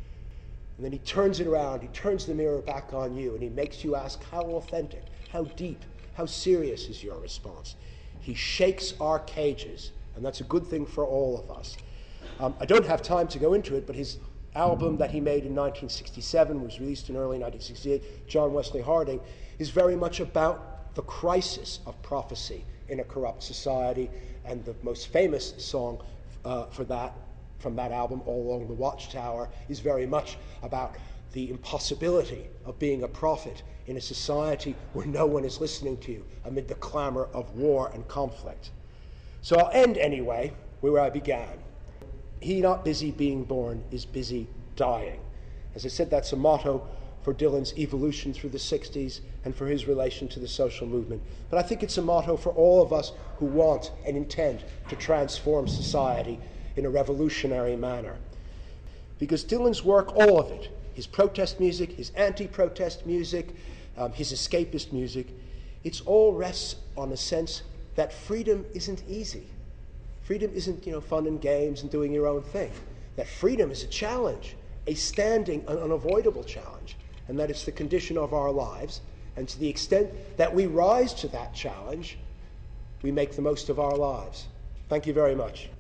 And then he turns it around, he turns the mirror back on you, and he makes you ask how authentic, how deep, how serious is your response. He shakes our cages, and that's a good thing for all of us. Um, I don't have time to go into it, but his album that he made in nineteen sixty-seven, was released in early nineteen sixty-eight, John Wesley Harding, is very much about the crisis of prophecy in a corrupt society, and the most famous song uh, for that, from that album, All Along the Watchtower, is very much about the impossibility of being a prophet in a society where no one is listening to you amid the clamor of war and conflict. So I'll end anyway where I began. He not busy being born is busy dying. As I said, that's a motto for for Dylan's evolution through the sixties and for his relation to the social movement. But I think it's a motto for all of us who want and intend to transform society in a revolutionary manner. Because Dylan's work, all of it, his protest music, his anti-protest music, um, his escapist music, it's all rests on a sense that freedom isn't easy. Freedom isn't, you know, fun and games and doing your own thing. That freedom is a challenge, a standing, an unavoidable challenge, and that it's the condition of our lives. And to the extent that we rise to that challenge, we make the most of our lives. Thank you very much.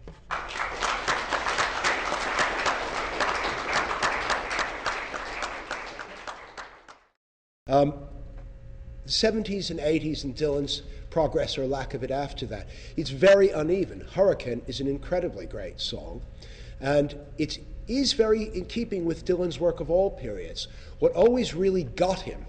Um, the seventies and eighties and Dylan's progress or lack of it after that, it's very uneven. Hurricane is an incredibly great song, and it is very in keeping with Dylan's work of all periods. What always really got him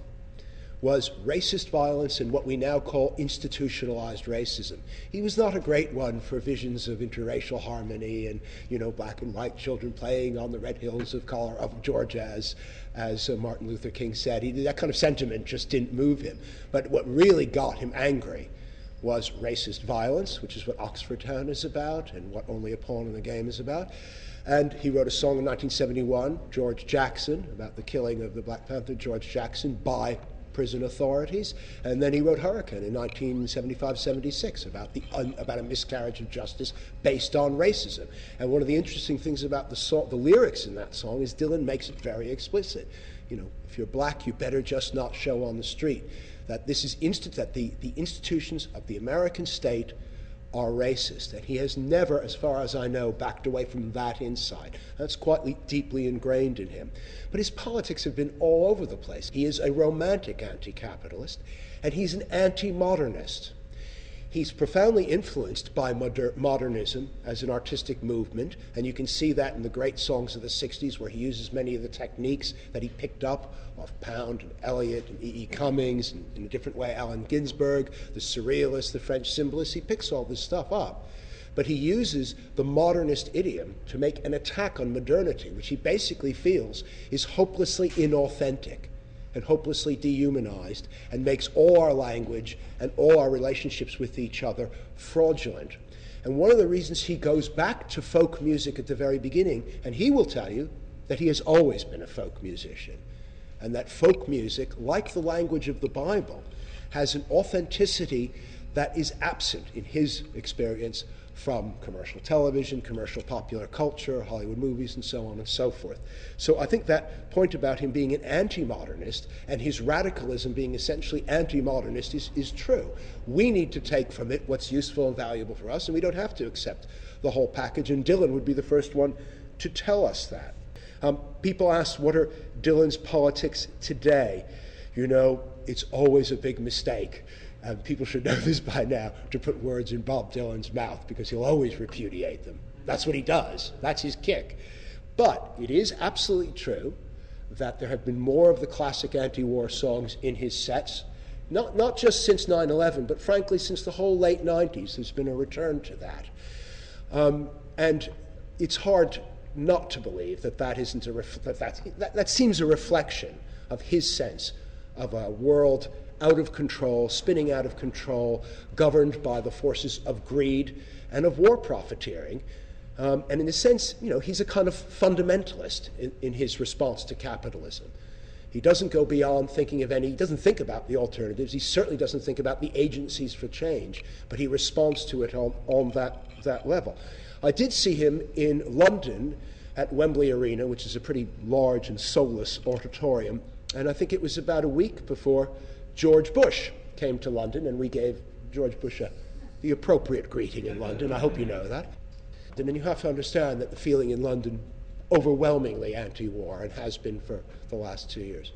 was racist violence and what we now call institutionalized racism. He was not a great one for visions of interracial harmony and, you know, black and white children playing on the red hills of, Colorado, of Georgia, as, as uh, Martin Luther King said. He, that kind of sentiment just didn't move him. But what really got him angry was racist violence, which is what Oxford Town is about and what Only a Pawn in the Game is about. And he wrote a song in nineteen seventy-one, George Jackson, about the killing of the Black Panther George Jackson by prison authorities, and then he wrote Hurricane in nineteen seventy-five seventy-six about the un, about a miscarriage of justice based on racism. And one of the interesting things about the song, the lyrics in that song, is Dylan makes it very explicit. You know, if you're black, you better just not show on the street. That this is instant that the, the institutions of the American state are racist, and he has never, as far as I know, backed away from that insight. That's quite deeply ingrained in him. But his politics have been all over the place. He is a romantic anti-capitalist, and he's an anti-modernist. He's profoundly influenced by moder- modernism as an artistic movement, and you can see that in the great songs of the sixties, where he uses many of the techniques that he picked up off Pound and Eliot and E E. Cummings, and in a different way Allen Ginsberg, the Surrealists, the French Symbolists. He picks all this stuff up. But he uses the modernist idiom to make an attack on modernity, which he basically feels is hopelessly inauthentic and hopelessly dehumanized, and makes all our language and all our relationships with each other fraudulent. And one of the reasons he goes back to folk music at the very beginning, and he will tell you that he has always been a folk musician, and that folk music, like the language of the Bible, has an authenticity that is absent in his experience from commercial television, commercial popular culture, Hollywood movies, and so on and so forth. So I think that point about him being an anti-modernist and his radicalism being essentially anti-modernist is, is true. We need to take from it what's useful and valuable for us, and we don't have to accept the whole package, and Dylan would be the first one to tell us that. Um, people ask, what are Dylan's politics today? You know, it's always a big mistake. And people should know this by now, to put words in Bob Dylan's mouth, because he'll always repudiate them. That's what he does. That's his kick. But it is absolutely true that there have been more of the classic anti-war songs in his sets, not, not just since nine eleven, but frankly since the whole late nineties. There's been a return to that. Um, and it's hard not to believe that that isn't a ref- that, that, that, that seems a reflection of his sense of a world out of control, spinning out of control, governed by the forces of greed and of war profiteering. Um, and in a sense, you know, he's a kind of fundamentalist in, in his response to capitalism. He doesn't go beyond thinking of any, he doesn't think about the alternatives, he certainly doesn't think about the agencies for change, but he responds to it on, on that, that level. I did see him in London at Wembley Arena, which is a pretty large and soulless auditorium, and I think it was about a week before George Bush came to London, and we gave George Bush a, the appropriate greeting in London. I hope you know that. And then you have to understand that the feeling in London overwhelmingly anti-war, and has been for the last two years.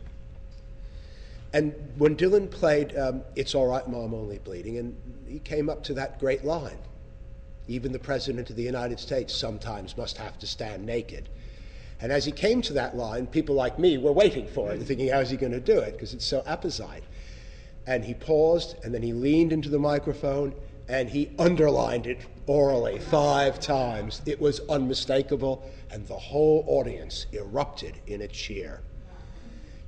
And when Dylan played um, It's All Right, Mom, Only Bleeding, and he came up to that great line, even the President of the United States sometimes must have to stand naked. And as he came to that line, people like me were waiting for it, thinking, how's he going to do it? Because it's so apposite. And he paused, and then he leaned into the microphone, and he underlined it orally five times. It was unmistakable, and the whole audience erupted in a cheer.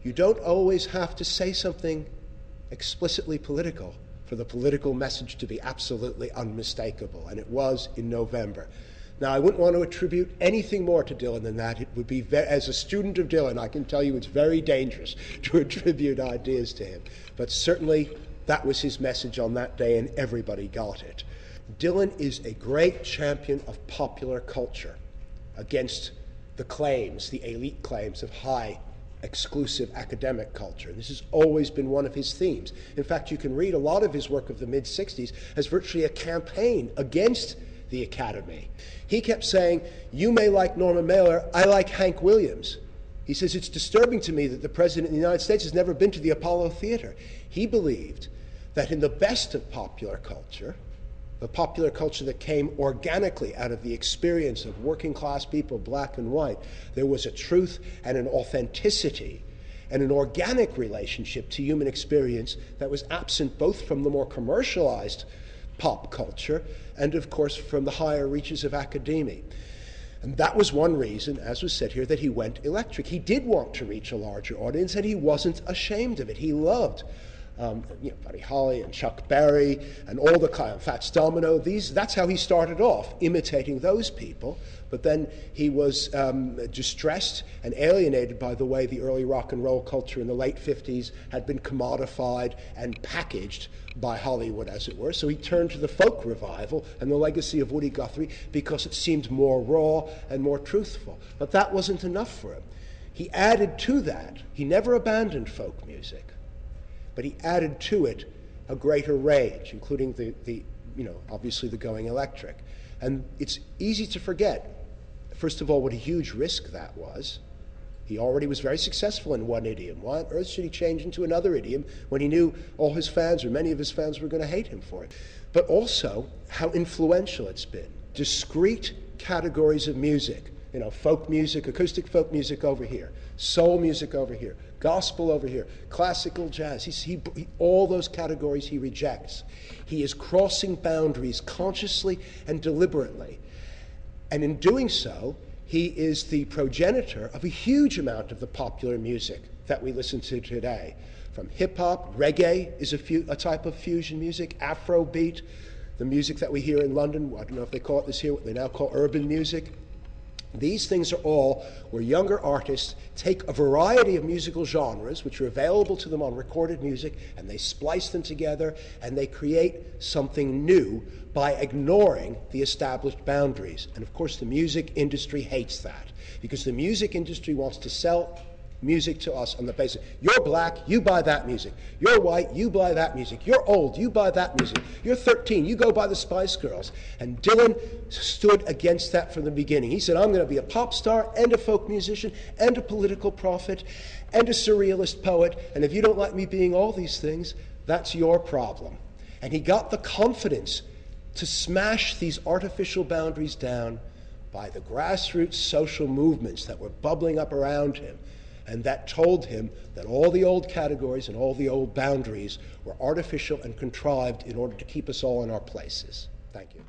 you don't always have to say something explicitly political for the political message to be absolutely unmistakable, and it was in November. Now, I wouldn't want to attribute anything more to Dylan than that. It would be, very, as a student of Dylan, I can tell you it's very dangerous to attribute ideas to him. But certainly, that was his message on that day, and everybody got it. Dylan is a great champion of popular culture against the claims, the elite claims of high, exclusive academic culture. And this has always been one of his themes. In fact, you can read a lot of his work of the mid-sixties as virtually a campaign against the Academy. He kept saying, you may like Norman Mailer, I like Hank Williams. He says, it's disturbing to me that the President of the United States has never been to the Apollo Theater. He believed that in the best of popular culture, the popular culture that came organically out of the experience of working class people, black and white, there was a truth and an authenticity and an organic relationship to human experience that was absent both from the more commercialized pop culture and, of course, from the higher reaches of academia. And that was one reason, as was said here, that he went electric. He did want to reach a larger audience, and he wasn't ashamed of it. He loved Um, you know, Buddy Holly and Chuck Berry and all the kind of Fats Domino. These, that's how he started off, imitating those people. But then he was um, distressed and alienated by the way the early rock and roll culture in the late fifties had been commodified and packaged by Hollywood, as it were. So he turned to the folk revival and the legacy of Woody Guthrie because it seemed more raw and more truthful. But that wasn't enough for him. He added to that. He never abandoned folk music. But he added to it a greater rage, including the, the, you know, obviously the going electric. And it's easy to forget, first of all, what a huge risk that was. He already was very successful in one idiom. Why on earth should he change into another idiom when he knew all his fans, or many of his fans, were going to hate him for it? But also how influential it's been. Discrete categories of music, you know, folk music, acoustic folk music over here, soul music over here, gospel over here, classical jazz. He's, he, he, all those categories he rejects. He is crossing boundaries consciously and deliberately. And in doing so, he is the progenitor of a huge amount of the popular music that we listen to today. From hip-hop, reggae is a, fu- a type of fusion music, Afrobeat, the music that we hear in London, I don't know if they call it this here, what they now call urban music. These things are all where younger artists take a variety of musical genres which are available to them on recorded music, and they splice them together and they create something new by ignoring the established boundaries. And of course the music industry hates that, because the music industry wants to sell music to us on the basis, you're black, you buy that music. You're white, you buy that music. You're old, you buy that music. You're thirteen, you go buy the Spice Girls. And Dylan stood against that from the beginning. He said, I'm going to be a pop star and a folk musician and a political prophet and a surrealist poet, and if you don't like me being all these things, that's your problem. And he got the confidence to smash these artificial boundaries down by the grassroots social movements that were bubbling up around him, and that told him that all the old categories and all the old boundaries were artificial and contrived in order to keep us all in our places. Thank you.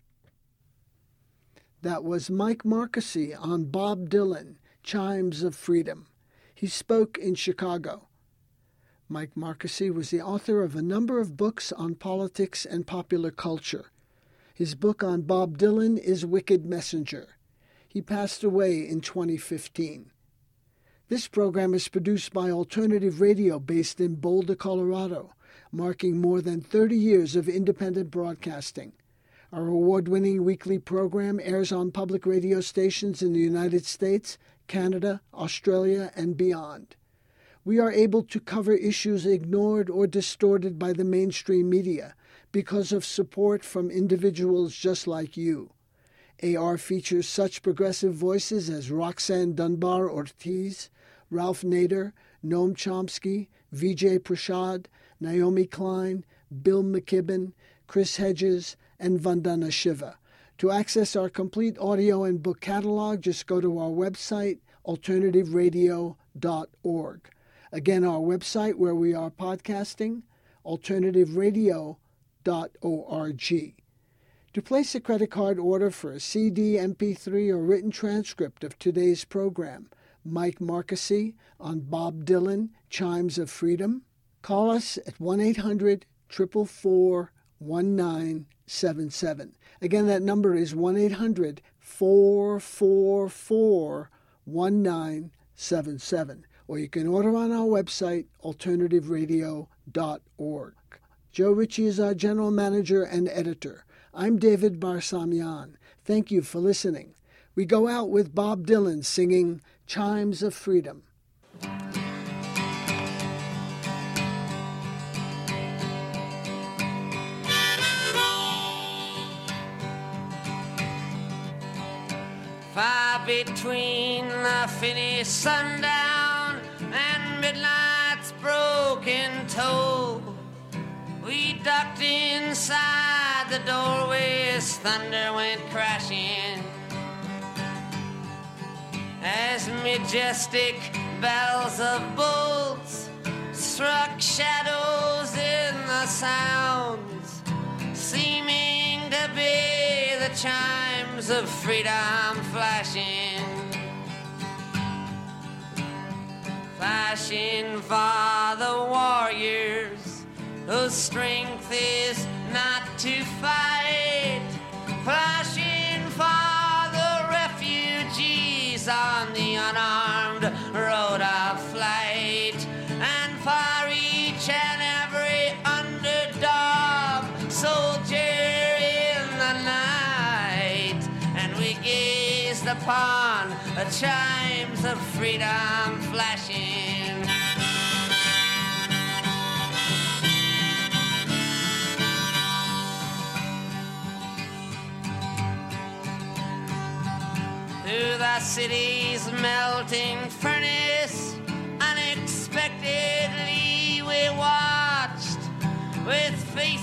That was Mike Marqusee on Bob Dylan, Chimes of Freedom. He spoke in Chicago. Mike Marqusee was the author of a number of books on politics and popular culture. His book on Bob Dylan is Wicked Messenger. He passed away in twenty fifteen. This program is produced by Alternative Radio based in Boulder, Colorado, marking more than thirty years of independent broadcasting. Our award-winning weekly program airs on public radio stations in the United States, Canada, Australia, and beyond. We are able to cover issues ignored or distorted by the mainstream media because of support from individuals just like you. A R features such progressive voices as Roxanne Dunbar Ortiz, Ralph Nader, Noam Chomsky, Vijay Prashad, Naomi Klein, Bill McKibben, Chris Hedges, and Vandana Shiva. To access our complete audio and book catalog, just go to our website, alternative radio dot org. Again, our website where we are podcasting, alternative radio dot org. To place a credit card order for a C D, M P three, or written transcript of today's program, Mike Marquesi on Bob Dylan, Chimes of Freedom. Call us at one eight hundred, four four four, one nine seven seven. Again, that number is one eight hundred, four four four, one nine seven seven. Or you can order on our website, alternative radio dot org. Joe Ritchie is our general manager and editor. I'm David Barsamian. Thank you for listening. We go out with Bob Dylan singing Chimes of Freedom. Far between the finished sundown and midnight's broken toe, we ducked inside the doorway as thunder went crashing, as majestic bells of bolts struck shadows in the sounds, seeming to be the chimes of freedom flashing, flashing for the warriors whose strength is not to fight, flashing for the refugees on the unarmed road of flight, and for each and every underdog soldier in the night. And we gazed upon the chimes of freedom flashing. Through the city's melting furnace, unexpectedly we watched with faces